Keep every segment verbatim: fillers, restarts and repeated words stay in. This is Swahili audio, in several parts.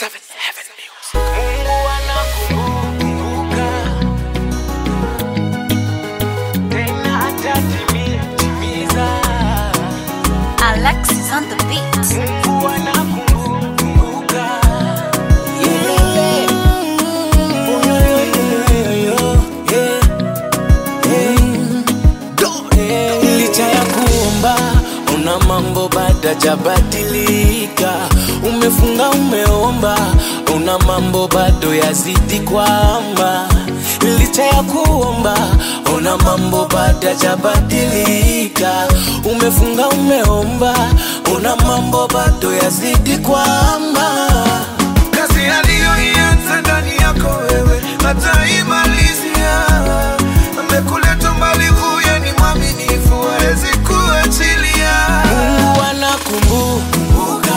Seven Heaven Music. Mungu anakumbuka tena atatimiza. Alexis on the beat. Mungu anakumbuka. Yeah. Oh, yeah, yeah, yeah, yeah. Licha ya kuomba una mambo bado jabadilika. Umefunga umeomba una mambo bado yazidi kwamba. Licha ya kuomba una mambo bado jabadilika. Umefunga umeomba una mambo bado yazidi kwamba. Kazi aliyoianza ndani yako wewe ataimalizia. Amekuleta mbali, huye ni mwaminifu, hawezi kuachilia. Mungu anakumbuka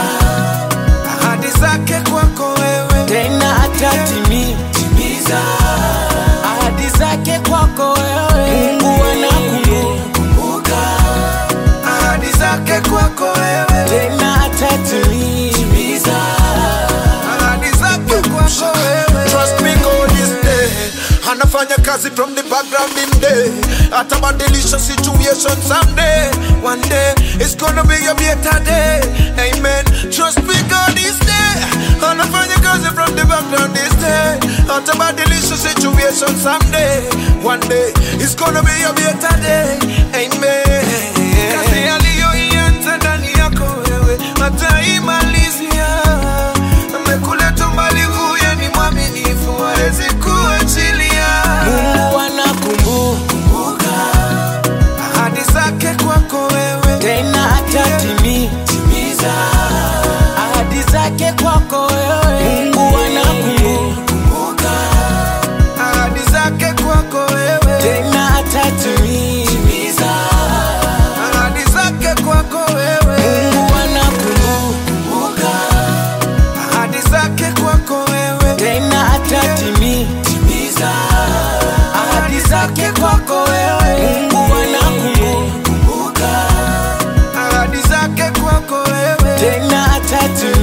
ahadi zake kwako wewe, tena atatimiza ahadi zake kwako wewe. Mungu anakumbuka ahadi zake kwako wewe, tena atatimiza ahadi zake kwako wewe. Trust me, God is there. Anafanya kazi from the background in day. Atabadilisha situation someday. One day it's gonna be a better day. Amen. Trust me, God is there. Anafanya kazi from the background this day. Atabadilisha situation someday. One day it's gonna be a better day. Amen. Kazi aliyoianza ndani yako wewe ataimalizia. Amekuleta mbali, huye ni mwaminifu, hawezi kuachilia. Mungu anakumbuka ahadi zake kwako wewe, tena atatimiza ahadi zake kwako wewe. Mungu anakumbuka ahadi zake kwako wewe, tena atatimiza ahadi zake kwako wewe. Mungu anakumbuka ahadi zake kwako wewe, tena atatimiza ahadi zake kwako wewe. Mungu anakumbuka ahadi zake kwako wewe, tena atatimiza